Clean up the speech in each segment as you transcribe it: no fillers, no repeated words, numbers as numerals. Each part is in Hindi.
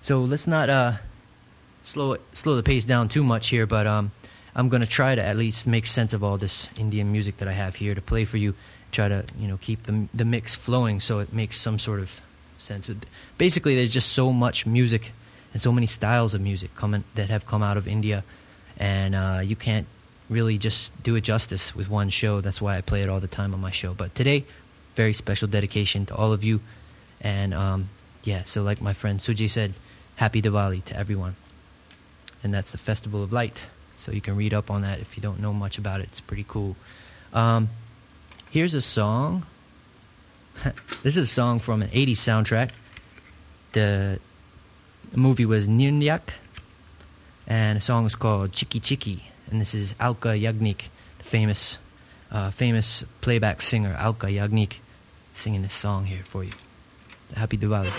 So let's not slow the pace down too much here, but I'm going to try to at least make sense of all this Indian music that I have here to play for you. Try to, keep the mix flowing so it makes some sort of sense. Basically, there's just so much music and so many styles of music that have come out of India, and you can't really just do it justice with one show. That's why I play it all the time on my show. But today, very special dedication to all of you, and so like my friend Suji said, Happy Diwali to everyone. And that's the Festival of Light. So you can read up on that if you don't know much about it. It's pretty cool. Here's a song. This is a song from an 80s soundtrack. The movie was Nirnyak, and the song is called Chiki Chiki. And this is Alka Yagnik, the famous playback singer Alka Yagnik, singing this song here for you. Happy Diwali.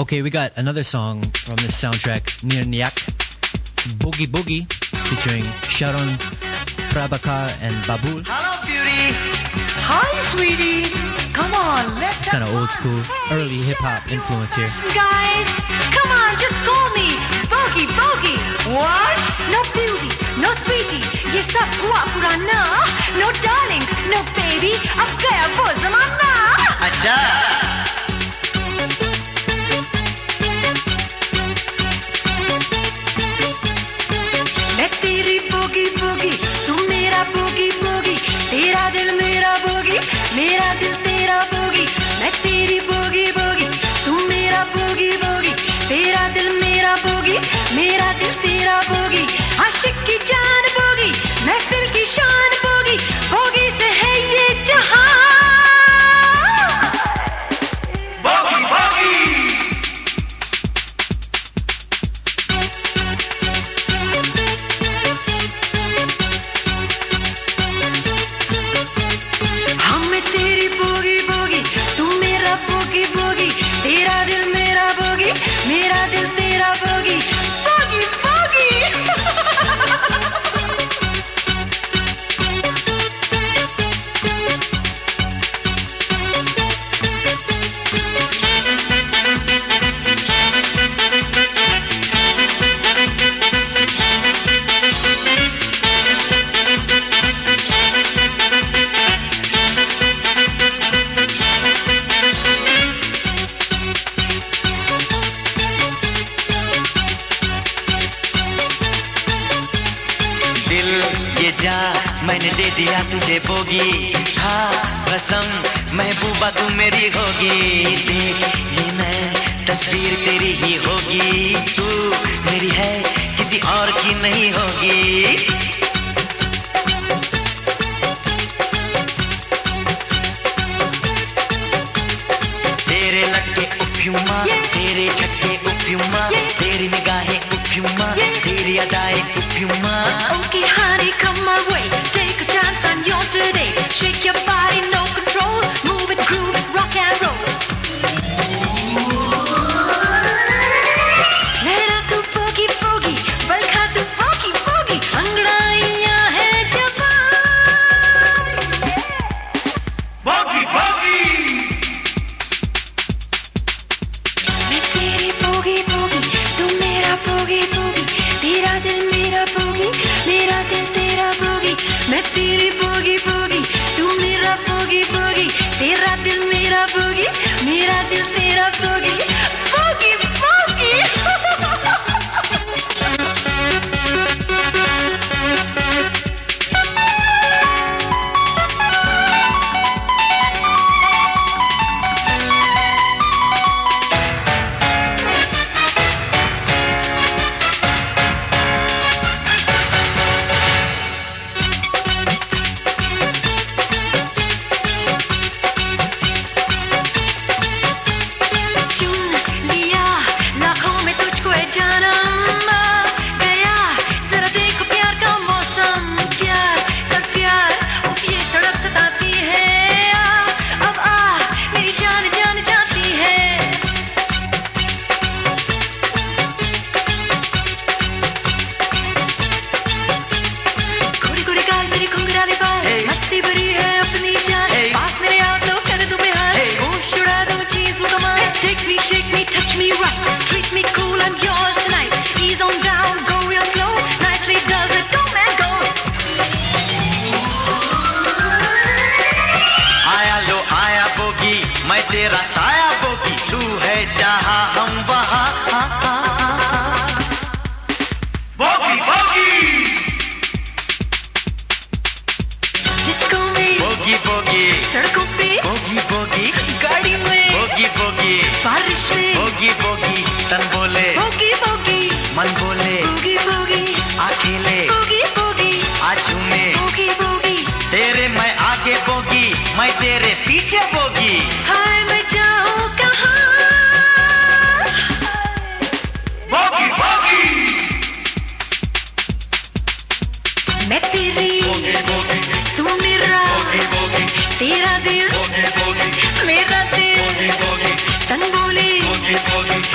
Okay, we got another song from this soundtrack, Nirnyak. It's Boogie Boogie, featuring Sharon Prabhakar and Babul. Hello, beauty. Hi, sweetie. Come on, let's. It's kind of old school, early hip-hop influence here. Guys, come on, just call me Boogie Boogie. What? No beauty, no sweetie, ये सब हुआ पुराना. No darling, no baby, अब गया वो ज़माना. अच्छा. मैं तेरी बोगी बोगी, तू मेरा बोगी बोगी, तेरा दिल मेरा बोगी, मेरा दिल तेरा बोगी. मैं तेरी बोगी बोगी, तू मेरा बोगी बोगी, तेरा दिल मेरा बोगी, मेरा दिल तेरा बोगी. आशिक की जान बोगी, महफिल की शान बोगी, बोगी से है ये जहां. Boogie Boogie. हम तेरी बोगी बोगी, तू मेरा बोगी बोगी, तेरा दिल मेरा बोगी, मेरा दिल तेरा बोगी. Bogie bogie. दिल ये जा मैंने दे दिया तुझे बोगी. हाँ कसम महबूबा तू मेरी होगी. देख ये मैं तस्वीर तेरी ही होगी. तू मेरी है किसी और की नहीं होगी. तेरे लटके उफ्यूमा, तेरे झटके उफ्यूमा, तेरी निगाहें उफ्यूमा, तेरी अदाएं उफ्यूमा. Okay, honey, come my way. Take a chance, I'm yours today. Shake your body, no control. Move it, groove it, rock and roll. Lehra tu boogie boogie, balkha tu boogie boogie. Angadaiyan hai jawan. Boogie Boogie. मैं तेरी बोगी बोगी, तू मेरा बोगी बोगी, तेरा दिल मेरा बोगी, मेरा दिल तेरा बोगी. मैं तेरी बोगी बोगी, तू मेरा बोगी बोगी, तेरा दिल मेरा बोगी, मेरा दिल तेरा बोगी. Bogie bogie. चुन लिया लाखों में तुझको है जानम. आ गया जरा देखो प्यार का मौसम. प्यार का प्यार, उफ ये तड़प सताती है. अब आ मेरी जान जान जाती है. गोरी गोरी गाल मेरी घुंघराले बाल, मस्ती भरी है अपनी जान. पास मेरे आओ तो कर दूं बेहाल, होश उड़ा दूं चीज मुकम्मल. Take me, shake me, touch me right, treat me cool, I'm yours tonight. Ease on down, go real slow, nicely does it, go man go. आया लो आया बोगी, मैं तेरा साया बोगी. तू है जहाँ हम वहाँ. Boogie Boogie. Disco में, Boogie Boogie. सड़कों पे, Boogie Boogie. गाड़ी में, Boogie Boogie. बारिश में, Boogie Boogie. तन बोले बोगी बोगी, मन बोले बोगी बोगी, अकेले बोगी बोगी, आज झूमे. Boogie boogie. तेरे मैं आगे बोगी, मैं तेरे पीछे बोगी. हाय मैं जाऊँ कहाँ? Boogie Boogie. मैं तेरी, तू मेरा, तेरा दिल, मेरा दिल. तन बोले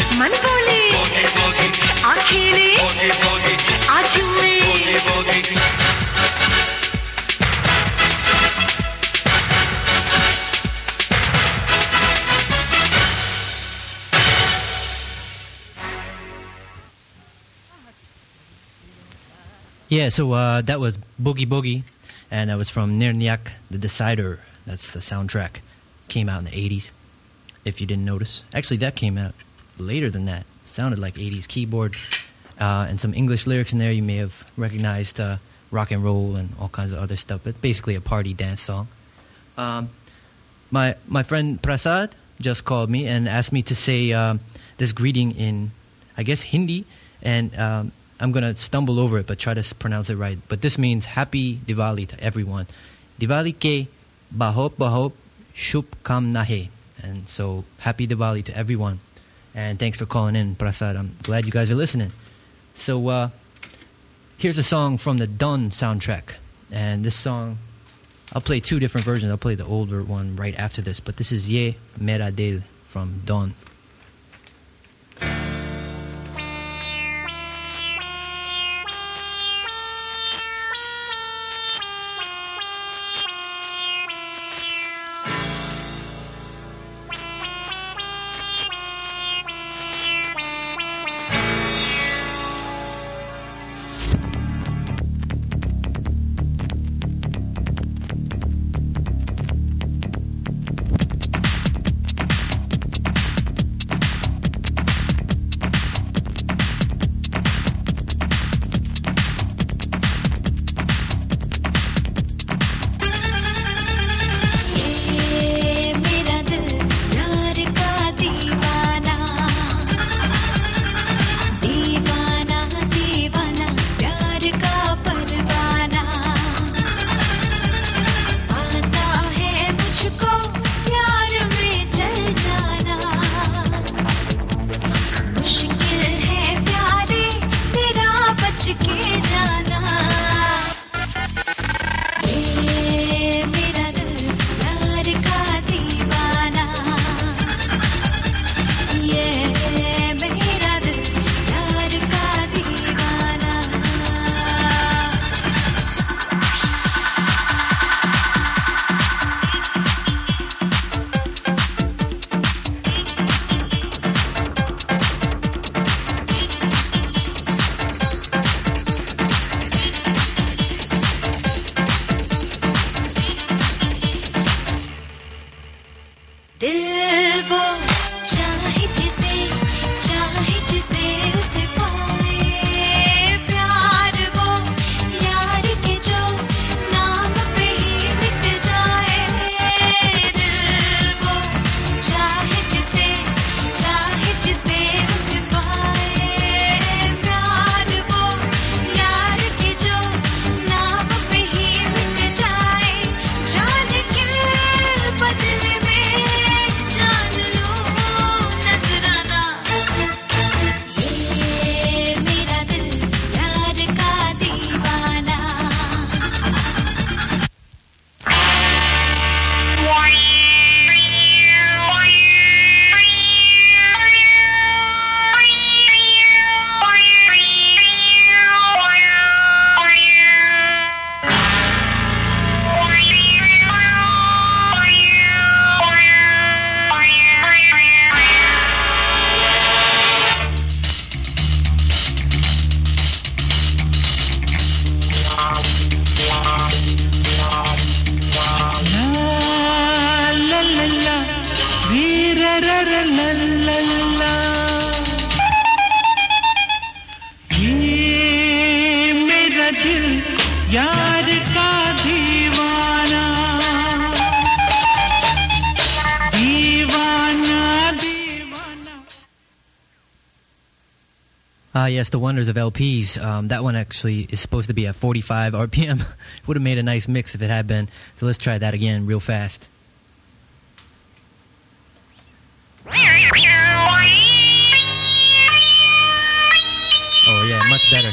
Yeah, so that was Boogie Boogie, and that was from Nirnyak the Decider. That's the soundtrack. Came out in the 80s, if you didn't notice. Actually, that came out later than that. Sounded like 80s keyboard, and some English lyrics in there. You may have recognized rock and roll and all kinds of other stuff, but basically a party dance song. My friend Prasad just called me and asked me to say this greeting in, I guess, Hindi, and I'm going to stumble over it, but try to pronounce it right. But this means Happy Diwali to everyone. Diwali ke bahut bahut shubhkamnahe. And so, Happy Diwali to everyone. And thanks for calling in, Prasad. I'm glad you guys are listening. So, here's a song from the Dawn soundtrack. And this song, I'll play two different versions. I'll play the older one right after this. But this is Ye Mera Dil from Dawn. Yes, the wonders of LPs. That one actually is supposed to be at 45 RPM. Would have made a nice mix if it had been. So let's try that again real fast. Oh yeah, much better.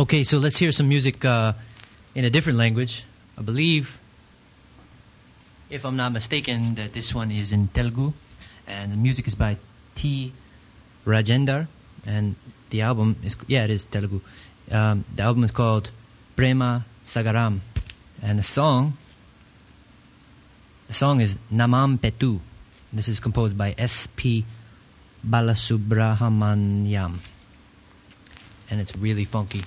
Okay, so let's hear some music in a different language. I believe, if I'm not mistaken, that this one is in Telugu, and the music is by T. Rajendar, and the album is, it is Telugu. The album is called Prema Sagaram, and the song is Namam Petu. This is composed by S.P. Balasubramanyam, and it's really funky.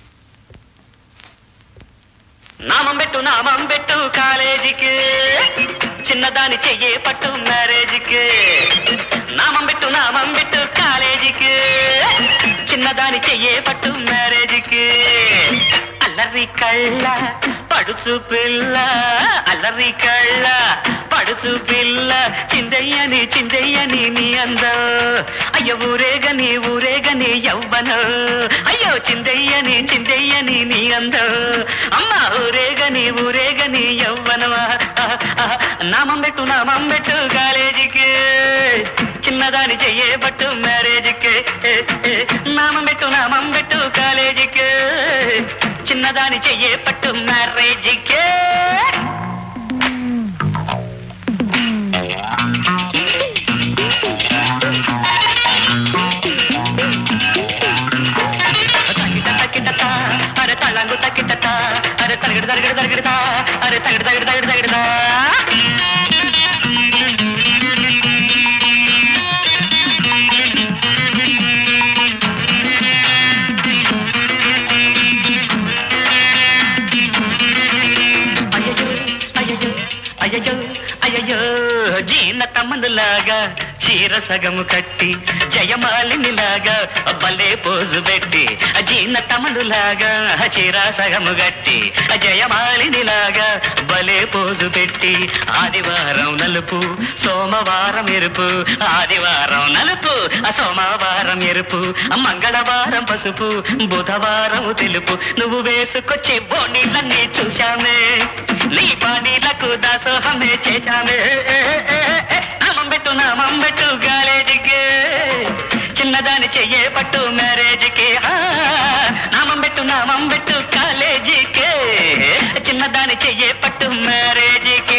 నామం పెట్టు కాలేజీకి చిన్నదాని చెయ్యే పట్టు మ్యారేజీకి నామం పెట్టు కాలేజీకి చిన్నదాని చెయ్యే పట్టు మ్యారేజీకి అల్లరి కళ్ళ పడుచు పిల్ల అల్లరి కళ్ళ పడుచు పిల్ల చిందయ్యని నీ అందం అయ్యో ఊరేగని యవ్వనం అయ్యో చిందయ్యని నీ అందం అమ్మ ఊరేగని యవ్వనమా నామం పెట్టు కాలేజీకి చిన్నదాని చెయ్యే పట్టు మ్యారేజీకి నామం పెట్టు కాలేజీకి చిన్నదాని చెయ్యే పట్టు మ్యారేజీకి అరే తళంగు తక్కిట అరే తరగడతా అరే తగడతా అయ్యయ్యో జీన తమ్ములాగా చీర సగము కట్టి జయమాలినిలాగా భలే పోజు పెట్టి జీన తమ్ములాగా చీర సగము కట్టి జయమాలినిలాగా భలే పోజు పెట్టి ఆదివారం నలుపు సోమవారం ఎరుపు ఆదివారం నలుపు సోమవారం ఎరుపు మంగళవారం పసుపు బుధవారం తెలుపు నువ్వు వేసుకొచ్చే బోనీలన్నీ చూశామే నీ పానీలకు దాసోహమే చేశామే నామం పెట్టు కాలేజీకి చిన్నదాని చెయ్యే పట్టు మ్యారేజీకి నామం పెట్టు కాలేజీకి చిన్నదాని చెయ్యే పట్టు మ్యారేజీకి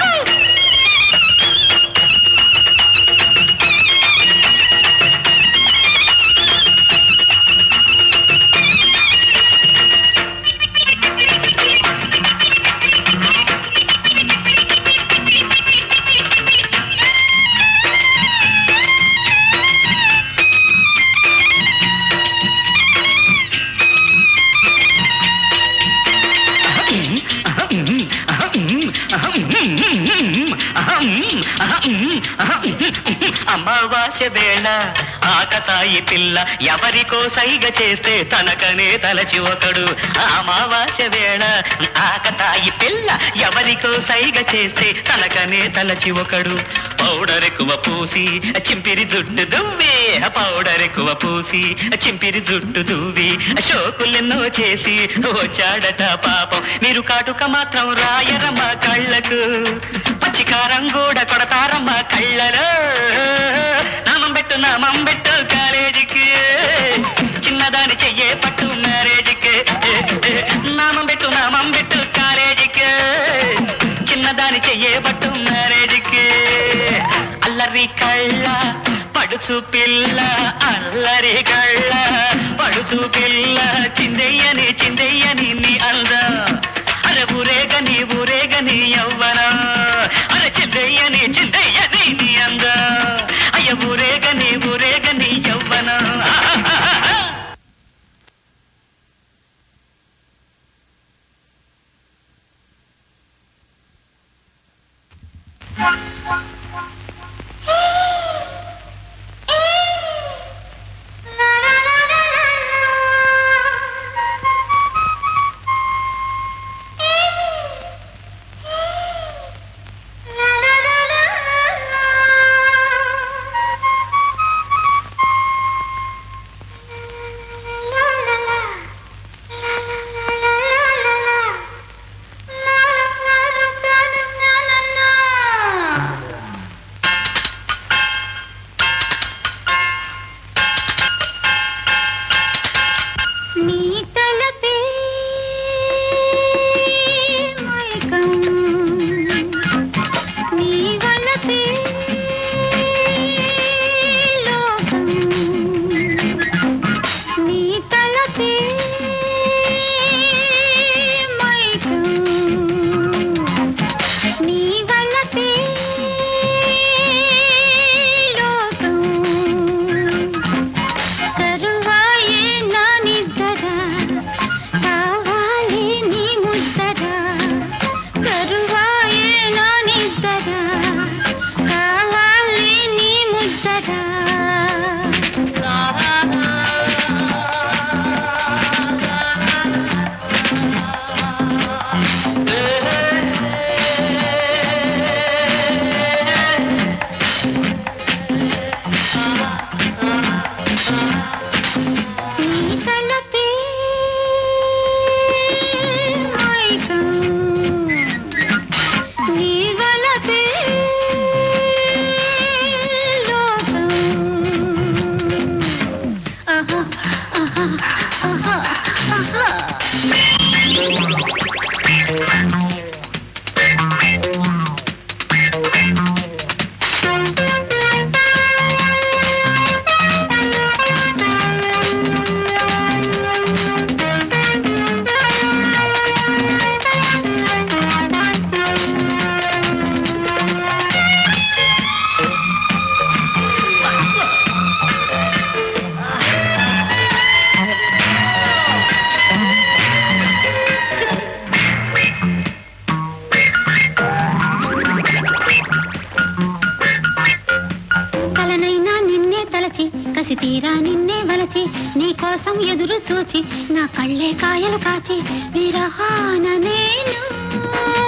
అమావాస్య వేళ ఆకతాయి పిల్ల ఎవరికో సైగ చేస్తే తనకనే తలచి ఒకడు అమావాస్య వేళ ఆకతాయి పిల్ల ఎవరికో సైగ చేస్తే తనకనే తలచి ఒకడు పౌడర్ ఎక్కువ పూసి చింపిరి జుట్టు దువ్వి పౌడర్ ఎక్కువ పూసి చింపిరి జుట్టు దువ్వి షోకులెన్నో చేసి వచ్చాడట పాపం మీరు కాటుక మాత్రం రాయరమ్మ కళ్ళకు పచ్చికారం కూడా కొడతారమ్మ కళ్ళలో నామం పెట్టు కాలేజీకి చిన్నదాని చెయ్యే పట్టు మ్యారేజీకి నామం పెట్టు కాలేజీకి చిన్నదాని చెయ్యే పట్టు మ్యారేజీకి అల్లరి కళ్ళ పడుచు పిల్ల అల్లరి కళ్ళ పడుచు పిల్ల చిందయ్యని నీ అందం అరే ఊరేగని యవ్వన అరే చిందయ్యని నీ అందం అయ్య ఊరేగని యవ్వన కసి తీరా నిన్నే వలచి నీ కోసం ఎదురు చూచి నా కళ్ళే కాయలు కాచి విరహాన నేను